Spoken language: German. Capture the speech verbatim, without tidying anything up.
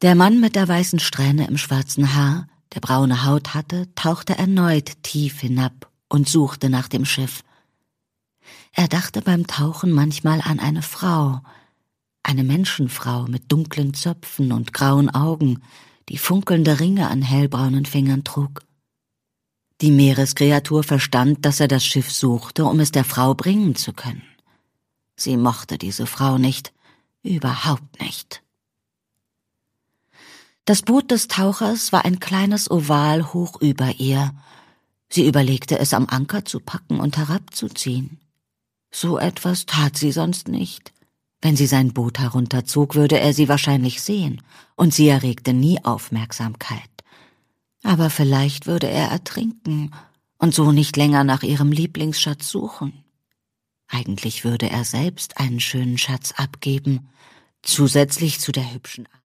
Der Mann mit der weißen Strähne im schwarzen Haar, der braune Haut hatte, tauchte erneut tief hinab und suchte nach dem Schiff. Er dachte beim Tauchen manchmal an eine Frau, eine Menschenfrau mit dunklen Zöpfen und grauen Augen, die funkelnde Ringe an hellbraunen Fingern trug. Die Meereskreatur verstand, dass er das Schiff suchte, um es der Frau bringen zu können. Sie mochte diese Frau nicht, überhaupt nicht. Das Boot des Tauchers war ein kleines Oval hoch über ihr. Sie überlegte, es am Anker zu packen und herabzuziehen. So etwas tat sie sonst nicht. Wenn sie sein Boot herunterzog, würde er sie wahrscheinlich sehen, und sie erregte nie Aufmerksamkeit. Aber vielleicht würde er ertrinken und so nicht länger nach ihrem Lieblingsschatz suchen. Eigentlich würde er selbst einen schönen Schatz abgeben, zusätzlich zu der hübschen